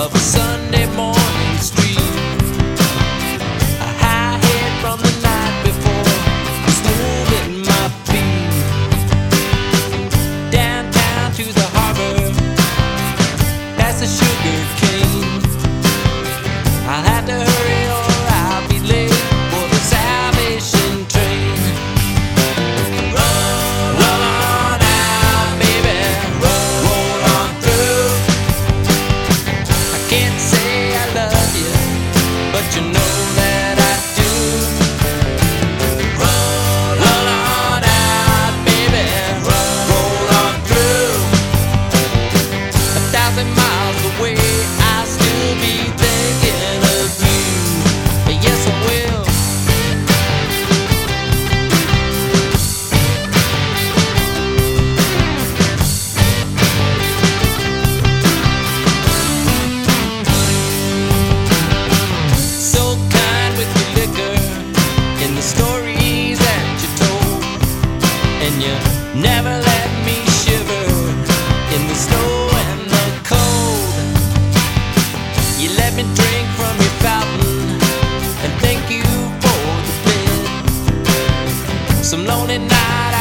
of a Sunday morning street. A high head from the night before was moving my feet. Downtown to the harbor, past the sugar cane. I'll have to hurry or I'll be late for the Salvation train. Roll on out, baby, roll on through. I can't say I love you, but you know that I do. Roll on out, baby, roll on through. 1,000 miles away, I'll still be thinking of you. Yes, I will. So kind with your liquor in the stories that you told, and you never let me shiver in the snow and the cold. You let me drink from your fountain, and thank you for the bed. Some lonely night